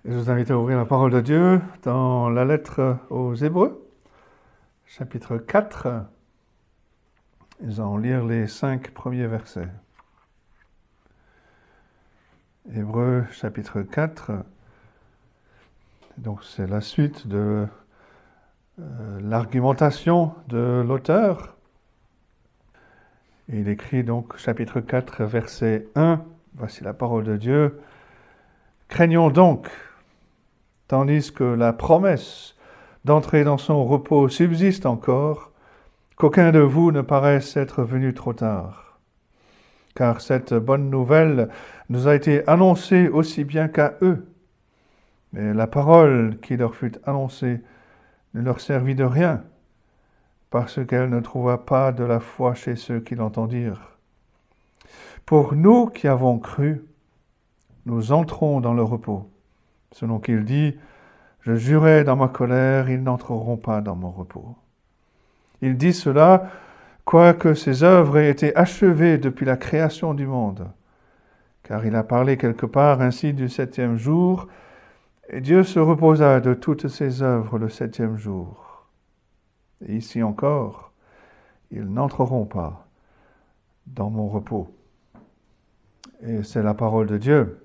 Je vous invite à ouvrir la parole de Dieu dans la lettre aux Hébreux, chapitre 4. Nous allons lire les 5 premiers versets. Hébreux, chapitre 4. Donc c'est la suite de l'argumentation de l'auteur. Il écrit donc chapitre 4, verset 1. Voici la parole de Dieu. Craignons donc, tandis que la promesse d'entrer dans son repos subsiste encore, qu'aucun de vous ne paraisse être venu trop tard. Car cette bonne nouvelle nous a été annoncée aussi bien qu'à eux. Mais la parole qui leur fut annoncée ne leur servit de rien, parce qu'elle ne trouva pas de la foi chez ceux qui l'entendirent. Pour nous qui avons cru, nous entrons dans le repos. Selon qu'il dit, « Je jurais dans ma colère, ils n'entreront pas dans mon repos. » Il dit cela, quoique ses œuvres aient été achevées depuis la création du monde. Car il a parlé quelque part ainsi du 7e jour, et Dieu se reposa de toutes ses œuvres le 7e jour. Et ici encore, ils n'entreront pas dans mon repos. Et c'est la parole de Dieu.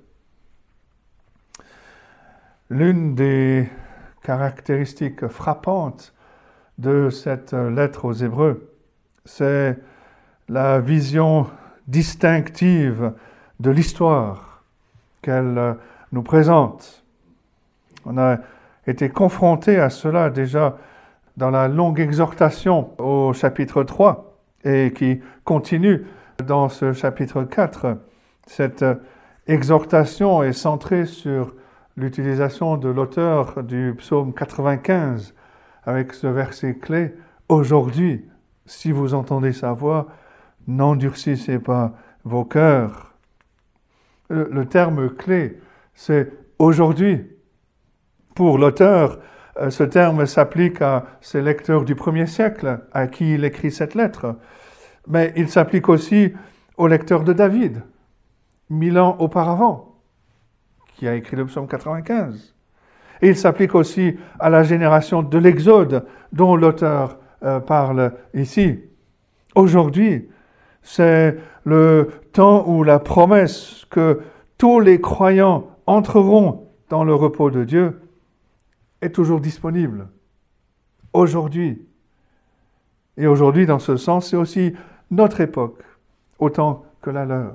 L'une des caractéristiques frappantes de cette lettre aux Hébreux, c'est la vision distinctive de l'histoire qu'elle nous présente. On a été confronté à cela déjà dans la longue exhortation au chapitre 3 et qui continue dans ce chapitre 4. Cette exhortation est centrée sur l'utilisation de l'auteur du psaume 95 avec ce verset clé « Aujourd'hui, si vous entendez sa voix, n'endurcissez pas vos cœurs. » Le terme clé, c'est « aujourd'hui ». Pour l'auteur, ce terme s'applique à ces lecteurs du 1er siècle à qui il écrit cette lettre, mais il s'applique aussi aux lecteurs de David, 1000 ans auparavant, qui a écrit le psaume 95. Et il s'applique aussi à la génération de l'Exode dont l'auteur parle ici. Aujourd'hui, c'est le temps où la promesse que tous les croyants entreront dans le repos de Dieu est toujours disponible. Aujourd'hui. Et aujourd'hui, dans ce sens, c'est aussi notre époque, autant que la leur.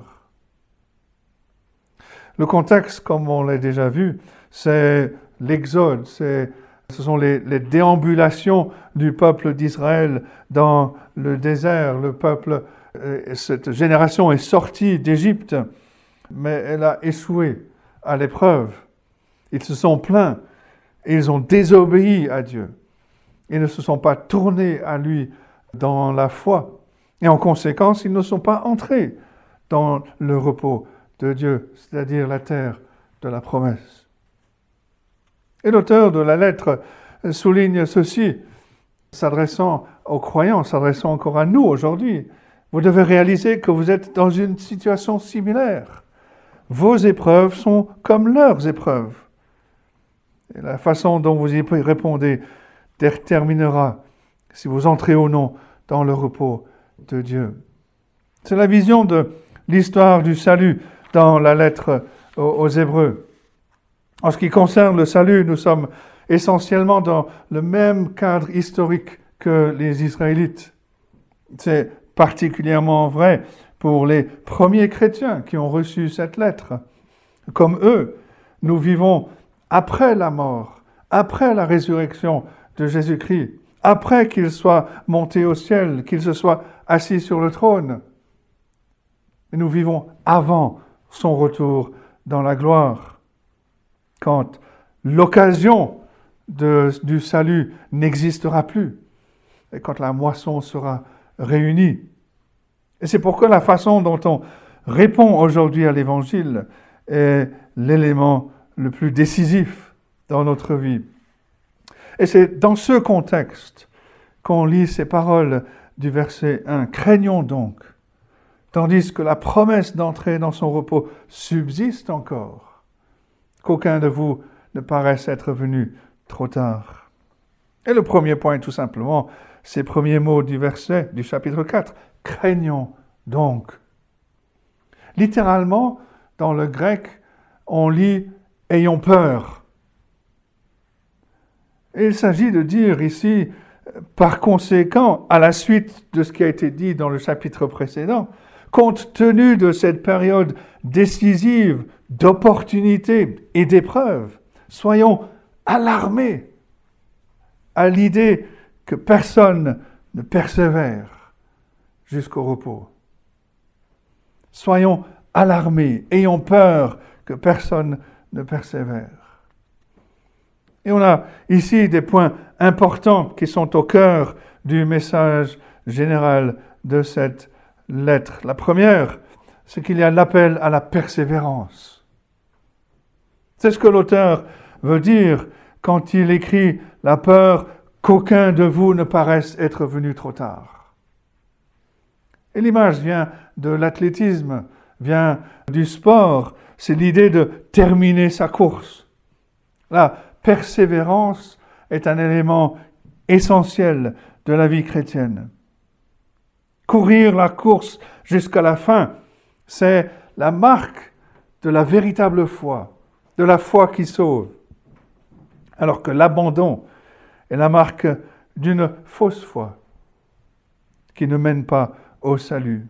Le contexte, comme on l'a déjà vu, c'est l'Exode, ce sont les déambulations du peuple d'Israël dans le désert. Le peuple, cette génération est sortie d'Égypte, mais elle a échoué à l'épreuve. Ils se sont plaints et ils ont désobéi à Dieu. Ils ne se sont pas tournés à lui dans la foi. Et en conséquence, ils ne sont pas entrés dans le repos de Dieu, c'est-à-dire la terre de la promesse. Et l'auteur de la lettre souligne ceci, s'adressant aux croyants, s'adressant encore à nous aujourd'hui. Vous devez réaliser que vous êtes dans une situation similaire. Vos épreuves sont comme leurs épreuves. Et la façon dont vous y répondez déterminera si vous entrez ou non dans le repos de Dieu. C'est la vision de l'histoire du salut dans la lettre aux Hébreux. En ce qui concerne le salut, nous sommes essentiellement dans le même cadre historique que les Israélites. C'est particulièrement vrai pour les premiers chrétiens qui ont reçu cette lettre. Comme eux, nous vivons après la mort, après la résurrection de Jésus-Christ, après qu'il soit monté au ciel, qu'il se soit assis sur le trône. Et nous vivons avant son retour dans la gloire, quand l'occasion du salut n'existera plus, et quand la moisson sera réunie. Et c'est pourquoi la façon dont on répond aujourd'hui à l'Évangile est l'élément le plus décisif dans notre vie. Et c'est dans ce contexte qu'on lit ces paroles du verset 1. « Craignons donc, tandis que la promesse d'entrer dans son repos subsiste encore, qu'aucun de vous ne paraissent être venus trop tard. Et le premier point, tout simplement, ces premiers mots du verset du chapitre 4. Craignons donc. Littéralement, dans le grec, on lit « ayons peur ». Et il s'agit de dire ici, par conséquent, à la suite de ce qui a été dit dans le chapitre précédent, compte tenu de cette période décisive d'opportunité et d'épreuve, soyons alarmés à l'idée que personne ne persévère jusqu'au repos. Soyons alarmés, ayons peur que personne ne persévère. Et on a ici des points importants qui sont au cœur du message général de cette lettre. La première, c'est qu'il y a l'appel à la persévérance. C'est ce que l'auteur veut dire quand il écrit « La peur qu'aucun de vous ne paraisse être venu trop tard ». Et l'image vient de l'athlétisme, vient du sport. C'est l'idée de terminer sa course. La persévérance est un élément essentiel de la vie chrétienne. Courir la course jusqu'à la fin, c'est la marque de la véritable foi, de la foi qui sauve. Alors que l'abandon est la marque d'une fausse foi qui ne mène pas au salut.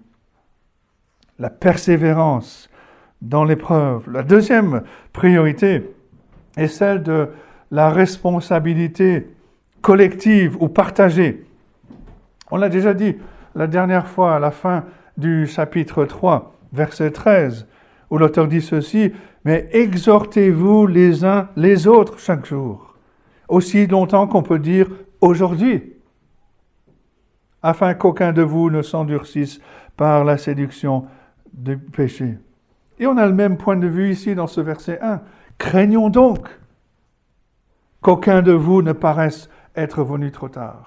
La persévérance dans l'épreuve. La deuxième priorité est celle de la responsabilité collective ou partagée. On l'a déjà dit la dernière fois à la fin du chapitre 3, verset 13, où l'auteur dit ceci, « Mais exhortez-vous les uns les autres chaque jour, aussi longtemps qu'on peut dire aujourd'hui, afin qu'aucun de vous ne s'endurcisse par la séduction du péché. » Et on a le même point de vue ici dans ce verset 1. « Craignons donc qu'aucun de vous ne paraisse être venu trop tard. »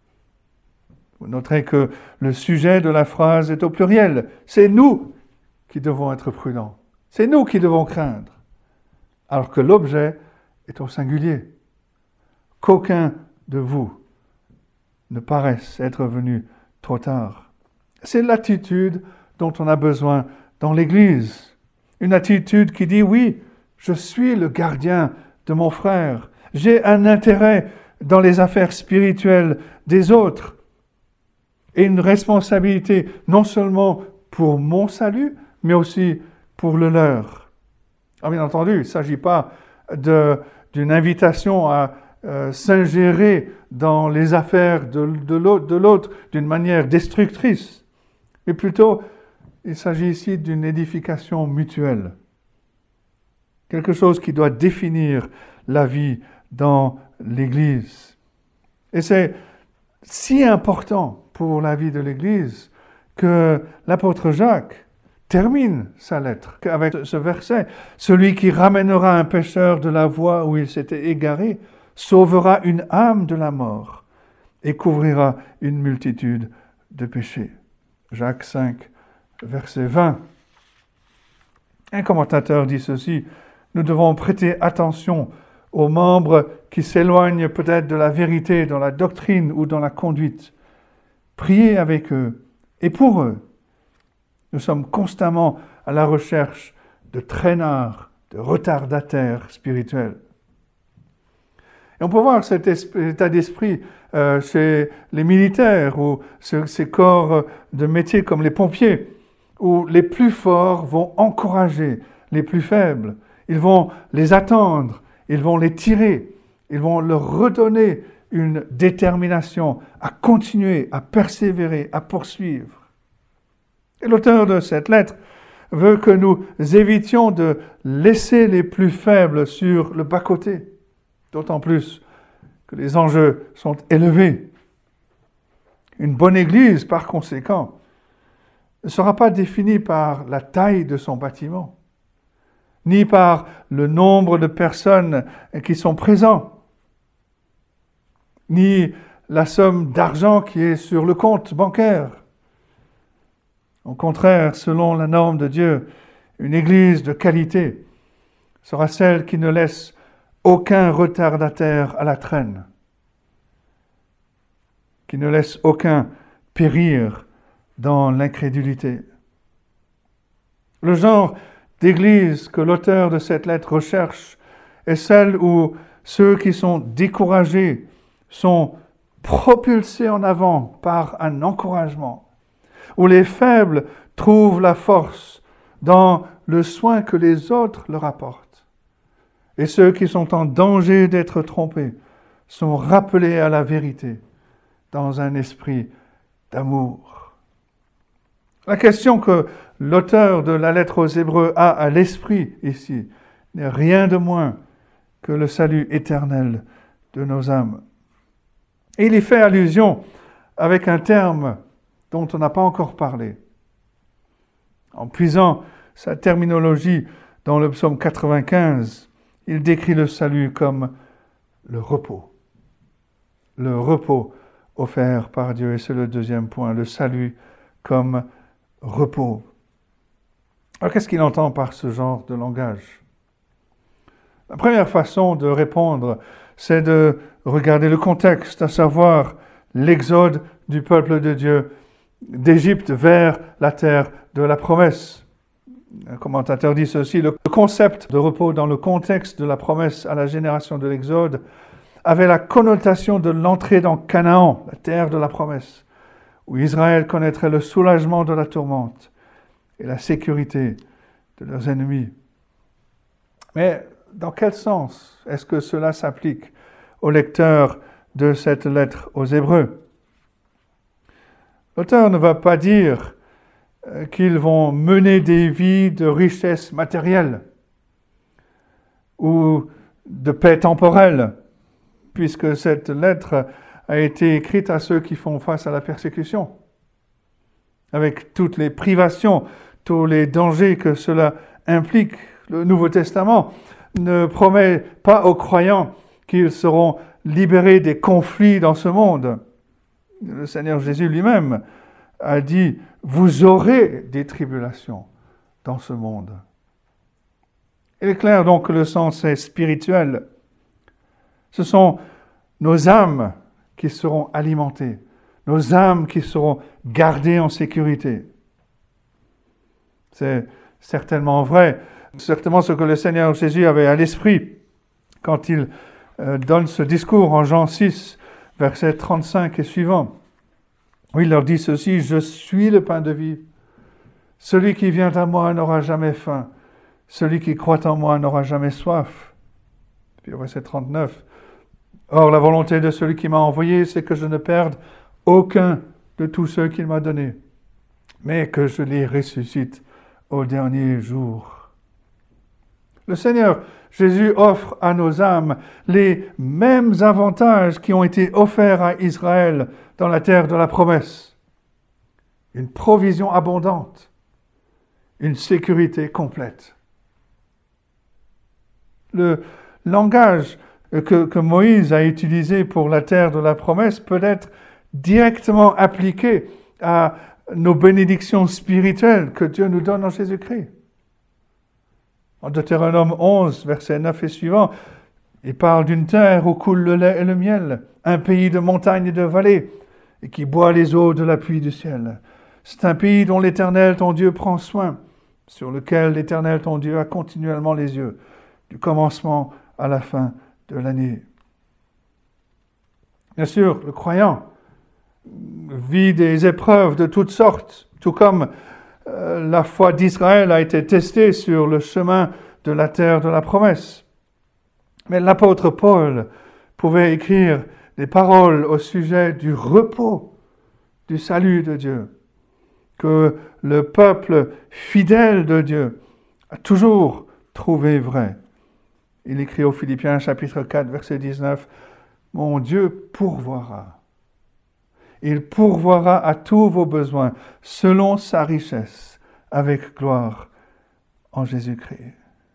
Vous noterez que le sujet de la phrase est au pluriel. C'est nous qui devons être prudents. C'est nous qui devons craindre. Alors que l'objet est au singulier. Qu'aucun de vous ne paraisse être venu trop tard. C'est l'attitude dont on a besoin dans l'Église. Une attitude qui dit, oui, je suis le gardien de mon frère. J'ai un intérêt dans les affaires spirituelles des autres. Et une responsabilité non seulement pour mon salut, mais aussi pour le leur. Alors, bien entendu, il ne s'agit pas d'une invitation à s'ingérer dans les affaires de l'autre d'une manière destructrice, mais plutôt, il s'agit ici d'une édification mutuelle. Quelque chose qui doit définir la vie dans l'Église. Et c'est si important pour la vie de l'Église que l'apôtre Jacques termine sa lettre avec ce verset. « Celui qui ramènera un pécheur de la voie où il s'était égaré sauvera une âme de la mort et couvrira une multitude de péchés. » Jacques 5, verset 20. Un commentateur dit ceci, « Nous devons prêter attention aux membres qui s'éloignent peut-être de la vérité dans la doctrine ou dans la conduite. Priez avec eux et pour eux. Nous sommes constamment à la recherche de traînards, de retardataires spirituels. » Et on peut voir cet état d'esprit chez les militaires ou ces corps de métier comme les pompiers, où les plus forts vont encourager les plus faibles. Ils vont les attendre, ils vont les tirer, ils vont leur redonner une détermination à continuer, à persévérer, à poursuivre. Et l'auteur de cette lettre veut que nous évitions de laisser les plus faibles sur le bas-côté, d'autant plus que les enjeux sont élevés. Une bonne Église, par conséquent, ne sera pas définie par la taille de son bâtiment, ni par le nombre de personnes qui sont présentes, ni la somme d'argent qui est sur le compte bancaire. Au contraire, selon la norme de Dieu, une Église de qualité sera celle qui ne laisse aucun retardataire à la traîne, qui ne laisse aucun périr dans l'incrédulité. Le genre d'église que l'auteur de cette lettre recherche est celle où ceux qui sont découragés sont propulsés en avant par un encouragement, où les faibles trouvent la force dans le soin que les autres leur apportent, et ceux qui sont en danger d'être trompés sont rappelés à la vérité dans un esprit d'amour. La question que l'auteur de la lettre aux Hébreux a à l'esprit ici n'est rien de moins que le salut éternel de nos âmes. Et il y fait allusion avec un terme dont on n'a pas encore parlé. En puisant sa terminologie dans le psaume 95, il décrit le salut comme le repos. Le repos offert par Dieu, et c'est le deuxième point, le salut comme repos. Alors qu'est-ce qu'il entend par ce genre de langage? La première façon de répondre, c'est de regarder le contexte, à savoir l'exode du peuple de Dieu d'Égypte vers la terre de la promesse. Un commentateur dit ceci: le concept de repos dans le contexte de la promesse à la génération de l'Exode avait la connotation de l'entrée dans Canaan, la terre de la promesse, où Israël connaîtrait le soulagement de la tourmente et la sécurité de leurs ennemis. Mais dans quel sens est-ce que cela s'applique aux lecteurs de cette lettre aux Hébreux? L'auteur ne va pas dire qu'ils vont mener des vies de richesse matérielle ou de paix temporelle, puisque cette lettre a été écrite à ceux qui font face à la persécution, avec toutes les privations, tous les dangers que cela implique. Le Nouveau Testament ne promet pas aux croyants qu'ils seront libérés des conflits dans ce monde. Le Seigneur Jésus lui-même a dit « Vous aurez des tribulations dans ce monde ». Il est clair donc que le sens est spirituel. Ce sont nos âmes qui seront alimentées, nos âmes qui seront gardées en sécurité. C'est certainement vrai, certainement ce que le Seigneur Jésus avait à l'esprit quand il donne ce discours en Jean 6, versets 35 et suivants, où il leur dit ceci: « Je suis le pain de vie. Celui qui vient à moi n'aura jamais faim. Celui qui croit en moi n'aura jamais soif. » Puis au verset 39, « Or, la volonté de celui qui m'a envoyé, c'est que je ne perde aucun de tous ceux qu'il m'a donnés, mais que je les ressuscite au dernier jour. » Le Seigneur Jésus offre à nos âmes les mêmes avantages qui ont été offerts à Israël dans la terre de la promesse. Une provision abondante, une sécurité complète. Le langage que Moïse a utilisé pour la terre de la promesse peut être directement appliqué à nos bénédictions spirituelles que Dieu nous donne en Jésus-Christ. En Deutéronome 11, versets 9 et suivants, il parle d'une terre où coule le lait et le miel, un pays de montagnes et de vallées, et qui boit les eaux de la pluie du ciel. C'est un pays dont l'Éternel, ton Dieu, prend soin, sur lequel l'Éternel, ton Dieu, a continuellement les yeux, du commencement à la fin de l'année. Bien sûr, le croyant vit des épreuves de toutes sortes, tout comme la foi d'Israël a été testée sur le chemin de la terre de la promesse. Mais l'apôtre Paul pouvait écrire des paroles au sujet du repos, du salut de Dieu, que le peuple fidèle de Dieu a toujours trouvé vrai. Il écrit aux Philippiens chapitre 4, verset 19, « Mon Dieu pourvoira. Il pourvoira à tous vos besoins selon sa richesse, avec gloire en Jésus-Christ. »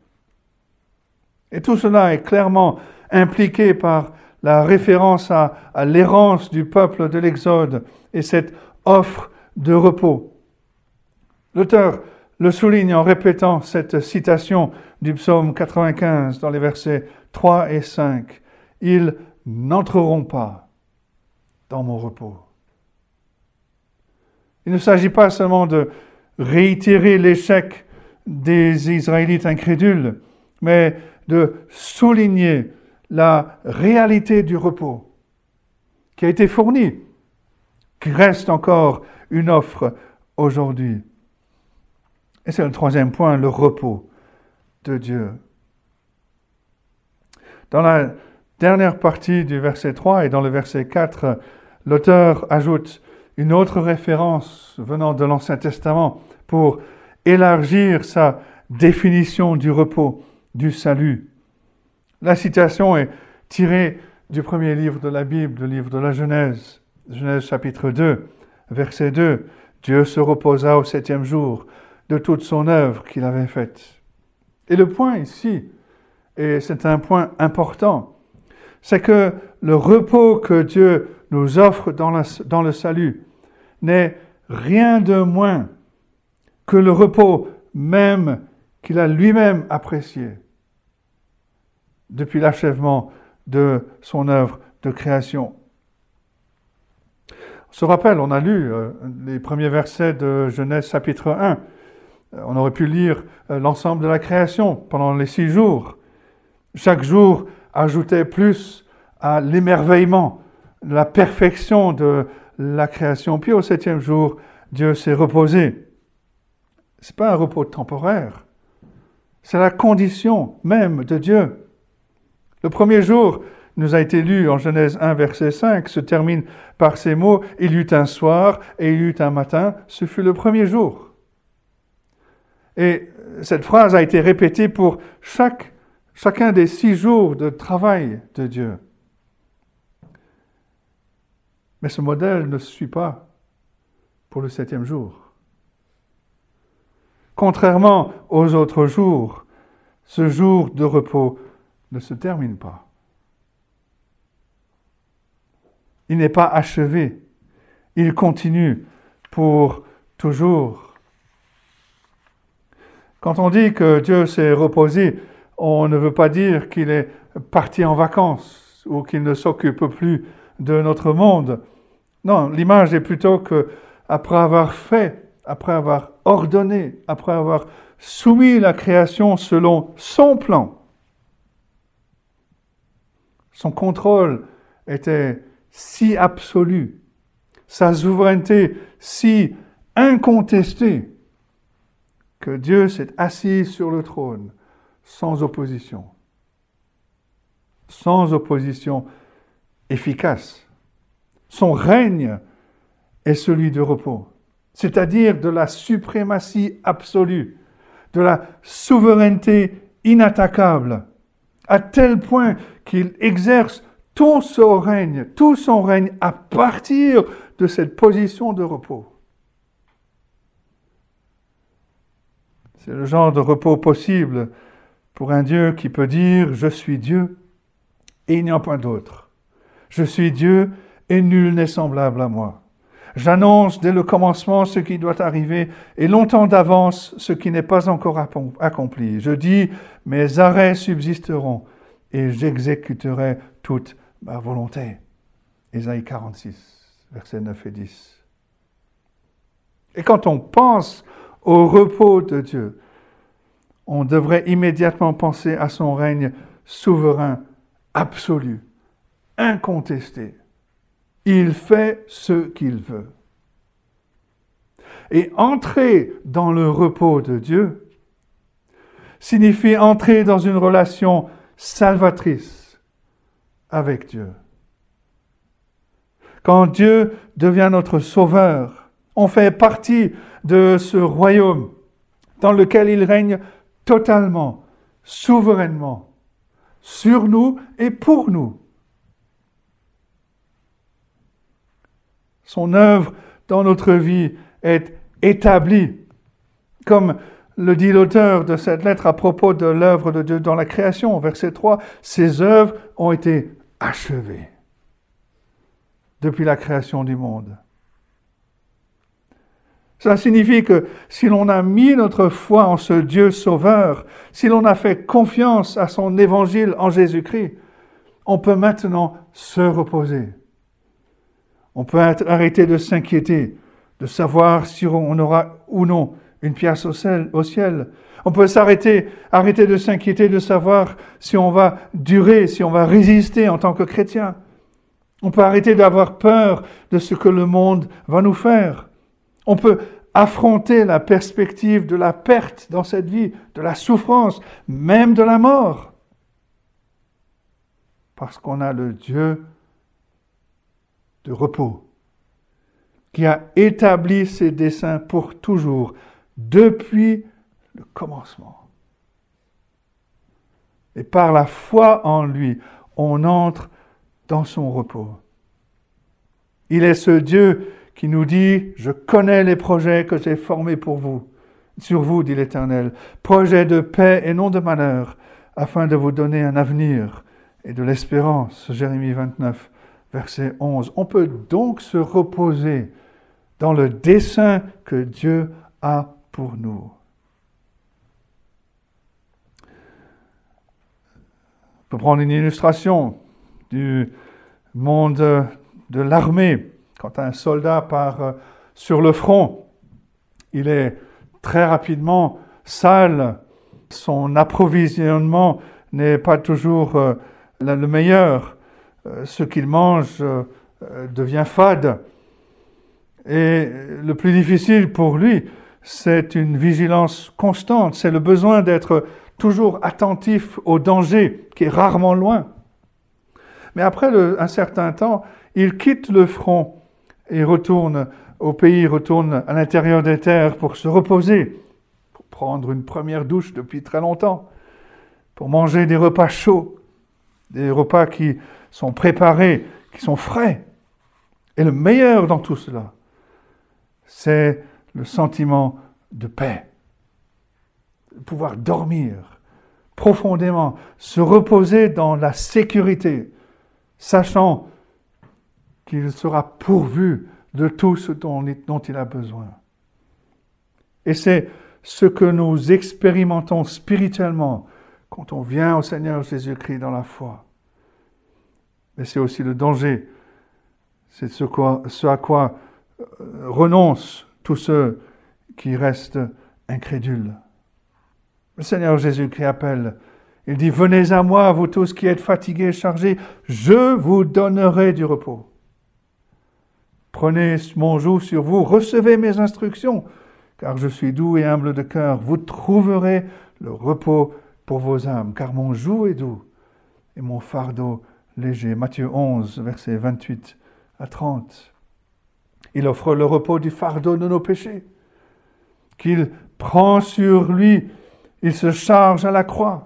Et tout cela est clairement impliqué par la référence à l'errance du peuple de l'Exode et cette offre de repos. L'auteur le souligne en répétant cette citation du psaume 95 dans les versets 3 et 5. « Ils n'entreront pas dans mon repos. » Il ne s'agit pas seulement de réitérer l'échec des Israélites incrédules, mais de souligner la réalité du repos qui a été fourni, qui reste encore une offre aujourd'hui. Et c'est le troisième point, le repos de Dieu. Dans la dernière partie du verset 3 et dans le verset 4, l'auteur ajoute une autre référence venant de l'Ancien Testament pour élargir sa définition du repos, du salut. La citation est tirée du premier livre de la Bible, le livre de la Genèse, Genèse chapitre 2, verset 2. Dieu se reposa au 7e jour de toute son œuvre qu'il avait faite. Et le point ici, et c'est un point important, c'est que le repos que Dieu nous offre dans le salut n'est rien de moins que le repos même qu'il a lui-même apprécié depuis l'achèvement de son œuvre de création. On se rappelle, on a lu les premiers versets de Genèse chapitre 1. On aurait pu lire l'ensemble de la création pendant les 6 jours. Chaque jour ajoutait plus à l'émerveillement, la perfection de la création. Puis au 7e jour, Dieu s'est reposé. Ce n'est pas un repos temporaire. C'est la condition même de Dieu. Le premier jour nous a été lu en Genèse 1, verset 5, se termine par ces mots « Il y eut un soir et il y eut un matin, ce fut le premier jour ». Et cette phrase a été répétée pour chacun des 6 jours de travail de Dieu. Mais ce modèle ne se suit pas pour le 7e jour. Contrairement aux autres jours, ce jour de repos ne se termine pas. Il n'est pas achevé. Il continue pour toujours. Quand on dit que Dieu s'est reposé, on ne veut pas dire qu'il est parti en vacances ou qu'il ne s'occupe plus de notre monde. Non, l'image est plutôt que après avoir fait, après avoir ordonné, après avoir soumis la création selon son plan, son contrôle était si absolu, sa souveraineté si incontestée, que Dieu s'est assis sur le trône sans opposition efficace. Son règne est celui de repos, c'est-à-dire de la suprématie absolue, de la souveraineté inattaquable, à tel point qu'il exerce tout son règne à partir de cette position de repos. C'est le genre de repos possible pour un Dieu qui peut dire « Je suis Dieu et il n'y a point d'autre. Je suis Dieu et nul n'est semblable à moi. J'annonce dès le commencement ce qui doit arriver et longtemps d'avance ce qui n'est pas encore accompli. Je dis « Mes arrêts subsisteront et j'exécuterai toute ma volonté. » Ésaïe 46, versets 9 et 10. Et quand on pense au repos de Dieu, on devrait immédiatement penser à son règne souverain, absolu, incontesté. Il fait ce qu'il veut. Et entrer dans le repos de Dieu signifie entrer dans une relation salvatrice avec Dieu. Quand Dieu devient notre sauveur, on fait partie de ce royaume dans lequel il règne totalement, souverainement, sur nous et pour nous. Son œuvre dans notre vie est établie, comme le dit l'auteur de cette lettre à propos de l'œuvre de Dieu dans la création, verset 3, « Ses œuvres ont été achevées depuis la création du monde. » Cela signifie que si l'on a mis notre foi en ce Dieu sauveur, si l'on a fait confiance à son évangile en Jésus-Christ, on peut maintenant se reposer. On peut arrêter de s'inquiéter, de savoir si on aura ou non une place au ciel. On peut arrêter de s'inquiéter de savoir si on va durer, si on va résister en tant que chrétien. On peut arrêter d'avoir peur de ce que le monde va nous faire. On peut affronter la perspective de la perte dans cette vie, de la souffrance, même de la mort. Parce qu'on a le Dieu de repos, qui a établi ses desseins pour toujours, depuis le commencement. Et par la foi en lui, on entre dans son repos. Il est ce Dieu qui nous dit « Je connais les projets que j'ai formés pour vous, sur vous, dit l'Éternel, projets de paix et non de malheur, afin de vous donner un avenir et de l'espérance. » Jérémie 29, verset 11. On peut donc se reposer dans le dessein que Dieu a pour nous. On peut prendre une illustration du monde de l'armée. Quand un soldat part sur le front, il est très rapidement sale. Son approvisionnement n'est pas toujours le meilleur. Ce qu'il mange devient fade. Et le plus difficile pour lui, c'est une vigilance constante. C'est le besoin d'être toujours attentif au danger qui est rarement loin. Mais après un certain temps, il quitte le front et retourne au pays, retourne à l'intérieur des terres pour se reposer, pour prendre une première douche depuis très longtemps, pour manger des repas chauds, des repas qui sont préparés, qui sont frais. Et le meilleur dans tout cela, c'est le sentiment de paix, de pouvoir dormir profondément, se reposer dans la sécurité, sachant qu'il sera pourvu de tout ce dont il a besoin. Et c'est ce que nous expérimentons spirituellement quand on vient au Seigneur Jésus-Christ dans la foi. Mais c'est aussi le danger. C'est ce à quoi renoncent tous ceux qui restent incrédules. Le Seigneur Jésus-Christ appelle. Il dit « Venez à moi, vous tous qui êtes fatigués et chargés, je vous donnerai du repos. Prenez mon joug sur vous, recevez mes instructions, car je suis doux et humble de cœur. Vous trouverez le repos pour vos âmes, car mon joug est doux et mon fardeau léger. » Matthieu 11, versets 28 à 30. Il offre le repos du fardeau de nos péchés, qu'il prend sur lui, il se charge à la croix.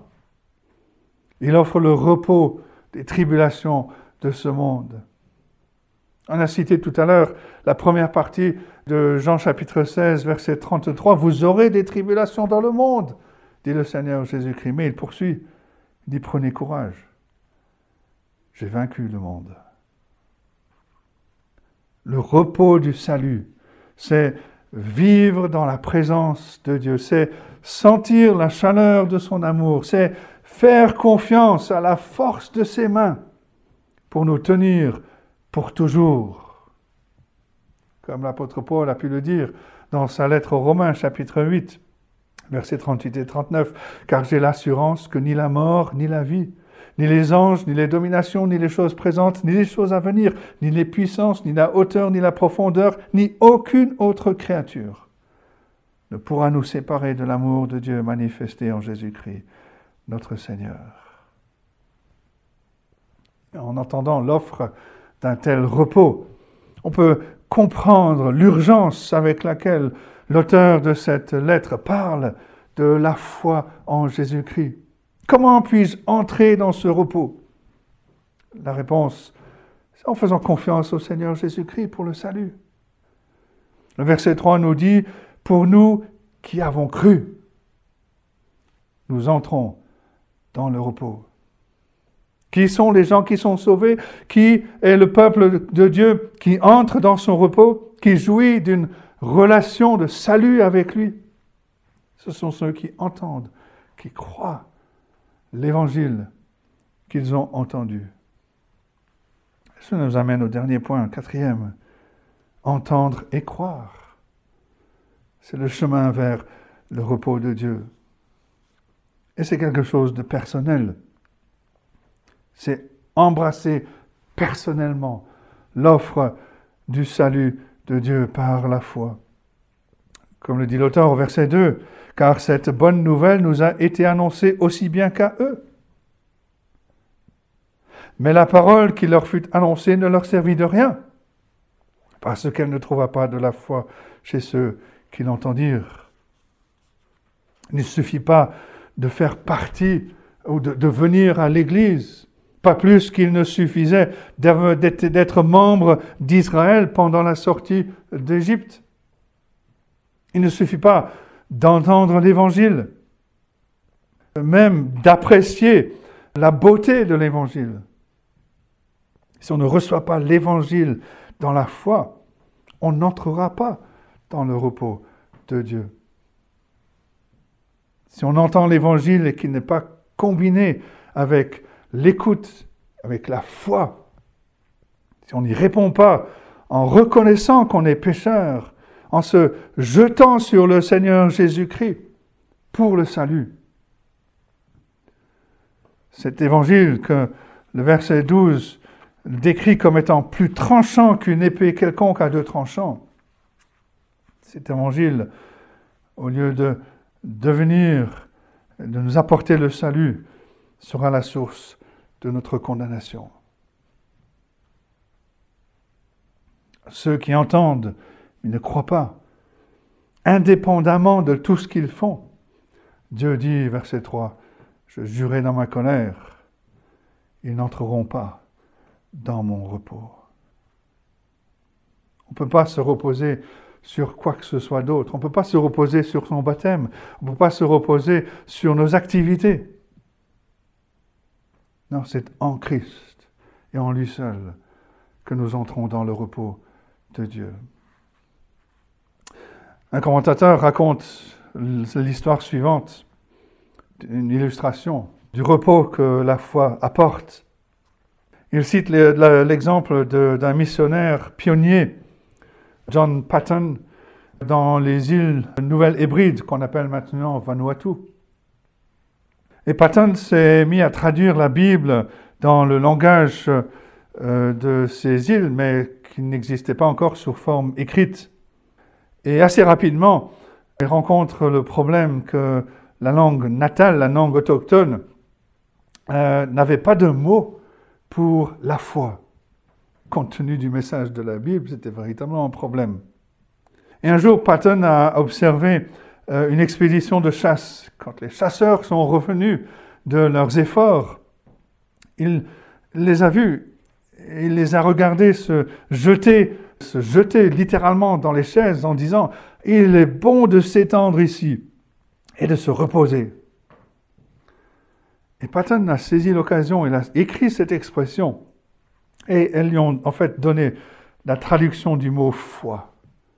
Il offre le repos des tribulations de ce monde. On a cité tout à l'heure la première partie de Jean chapitre 16, verset 33. « Vous aurez des tribulations dans le monde, dit le Seigneur Jésus-Christ. » Mais il poursuit, il dit « Prenez courage, j'ai vaincu le monde. » Le repos du salut, c'est vivre dans la présence de Dieu, c'est sentir la chaleur de son amour, c'est faire confiance à la force de ses mains pour nous tenir pour toujours. Comme l'apôtre Paul a pu le dire dans sa lettre aux Romains, chapitre 8, versets 38 et 39, « Car j'ai l'assurance que ni la mort, ni la vie, ni les anges, ni les dominations, ni les choses présentes, ni les choses à venir, ni les puissances, ni la hauteur, ni la profondeur, ni aucune autre créature ne pourra nous séparer de l'amour de Dieu manifesté en Jésus-Christ, notre Seigneur. » En entendant l'offre d'un tel repos, on peut comprendre l'urgence avec laquelle l'auteur de cette lettre parle de la foi en Jésus-Christ. Comment puis-je entrer dans ce repos? La réponse, c'est en faisant confiance au Seigneur Jésus-Christ pour le salut. Le verset 3 nous dit, « Pour nous qui avons cru, nous entrons dans le repos. » Qui sont les gens qui sont sauvés? Qui est le peuple de Dieu qui entre dans son repos, qui jouit d'une relation de salut avec lui. Ce sont ceux qui entendent, qui croient l'évangile qu'ils ont entendu. Ça nous amène au dernier point, quatrième. Entendre et croire. C'est le chemin vers le repos de Dieu. Et c'est quelque chose de personnel. C'est embrasser personnellement l'offre du salut de Dieu par la foi. Comme le dit l'auteur au verset 2, « Car cette bonne nouvelle nous a été annoncée aussi bien qu'à eux. Mais la parole qui leur fut annoncée ne leur servit de rien, parce qu'elle ne trouva pas de la foi chez ceux qui l'entendirent. » Il ne suffit pas de faire partie ou de venir à l'Église, pas plus qu'il ne suffisait d'être membre d'Israël pendant la sortie d'Égypte. Il ne suffit pas d'entendre l'Évangile, même d'apprécier la beauté de l'Évangile. Si on ne reçoit pas l'Évangile dans la foi, on n'entrera pas dans le repos de Dieu. Si on entend l'Évangile et qu'il n'est pas combiné avec l'écoute, avec la foi, si on n'y répond pas en reconnaissant qu'on est pécheur, en se jetant sur le Seigneur Jésus-Christ pour le salut. Cet évangile que le verset 12 décrit comme étant plus tranchant qu'une épée quelconque à deux tranchants. Cet évangile, au lieu de devenir, de nous apporter le salut, sera la source de notre condamnation. Ceux qui entendent, ils ne croient pas, indépendamment de tout ce qu'ils font. Dieu dit, verset 3, « Je jurai dans ma colère, ils n'entreront pas dans mon repos. » On ne peut pas se reposer sur quoi que ce soit d'autre. On ne peut pas se reposer sur son baptême. On ne peut pas se reposer sur nos activités. Non, c'est en Christ et en lui seul que nous entrons dans le repos de Dieu. Un commentateur raconte l'histoire suivante, une illustration du repos que la foi apporte. Il cite l'exemple d'un missionnaire pionnier, John Paton, dans les îles Nouvelles-Hébrides, qu'on appelle maintenant Vanuatu. Et Paton s'est mis à traduire la Bible dans le langage de ces îles, mais qui n'existait pas encore sous forme écrite. Et assez rapidement, il rencontre le problème que la langue natale, la langue autochtone, n'avait pas de mots pour la foi. Compte tenu du message de la Bible, c'était véritablement un problème. Et un jour, Paton a observé une expédition de chasse. Quand les chasseurs sont revenus de leurs efforts, il les a vus, il les a regardés se jeter littéralement dans les chaises en disant « Il est bon de s'étendre ici et de se reposer ». Et Paton a saisi l'occasion, il a écrit cette expression et elles lui ont en fait donné la traduction du mot « foi ».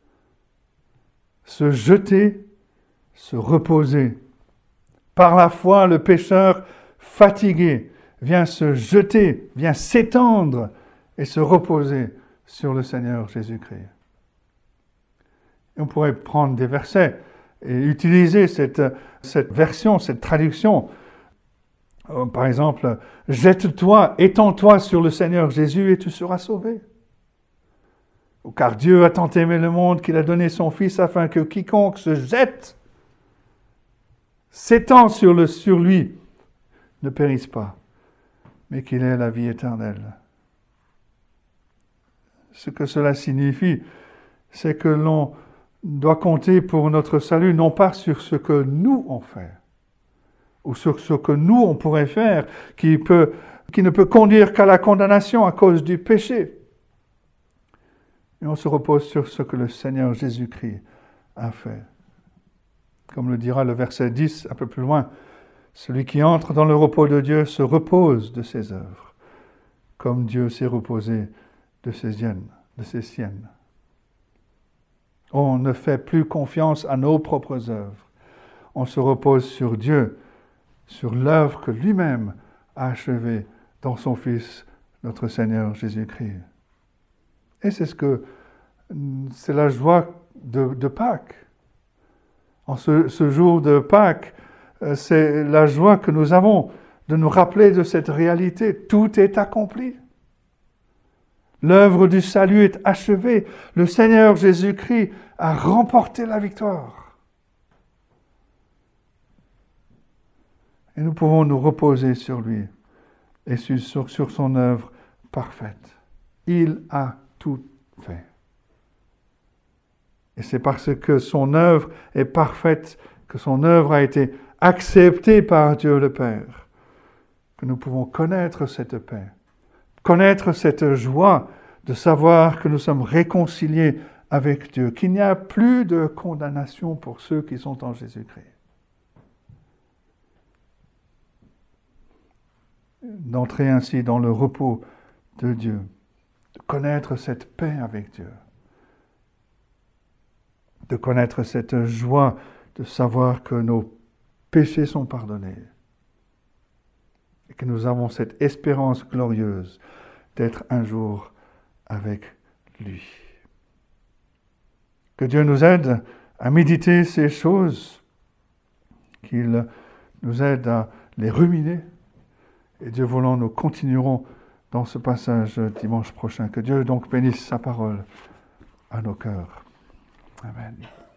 Se jeter, se reposer. Par la foi, le pécheur fatigué vient se jeter, vient s'étendre et se reposer sur le Seigneur Jésus-Christ. Et on pourrait prendre des versets et utiliser cette version, cette traduction. Par exemple, « Jette-toi, étends-toi sur le Seigneur Jésus et tu seras sauvé. » Car Dieu a tant aimé le monde qu'il a donné son Fils afin que quiconque se jette, s'étend sur lui, ne périsse pas, mais qu'il ait la vie éternelle. Ce que cela signifie, c'est que l'on doit compter pour notre salut non pas sur ce que nous on fait, ou sur ce que nous on pourrait faire, qui ne peut conduire qu'à la condamnation à cause du péché. Et on se repose sur ce que le Seigneur Jésus-Christ a fait. Comme le dira le verset 10 un peu plus loin, « Celui qui entre dans le repos de Dieu se repose de ses œuvres, comme Dieu s'est reposé de ses siennes. » On ne fait plus confiance à nos propres œuvres. On se repose sur Dieu, sur l'œuvre que lui-même a achevée dans son Fils, notre Seigneur Jésus-Christ. Et c'est la joie de Pâques. En ce jour de Pâques, c'est la joie que nous avons de nous rappeler de cette réalité. Tout est accompli. L'œuvre du salut est achevée. Le Seigneur Jésus-Christ a remporté la victoire. Et nous pouvons nous reposer sur lui et sur son œuvre parfaite. Il a tout fait. Et c'est parce que son œuvre est parfaite, que son œuvre a été acceptée par Dieu le Père, que nous pouvons connaître cette paix, connaître cette joie de savoir que nous sommes réconciliés avec Dieu, qu'il n'y a plus de condamnation pour ceux qui sont en Jésus-Christ. D'entrer ainsi dans le repos de Dieu, de connaître cette paix avec Dieu, de connaître cette joie de savoir que nos péchés sont pardonnés et que nous avons cette espérance glorieuse d'être un jour avec lui. Que Dieu nous aide à méditer ces choses, qu'il nous aide à les ruminer, et Dieu voulant, nous continuerons dans ce passage dimanche prochain. Que Dieu donc bénisse sa parole à nos cœurs. Amen.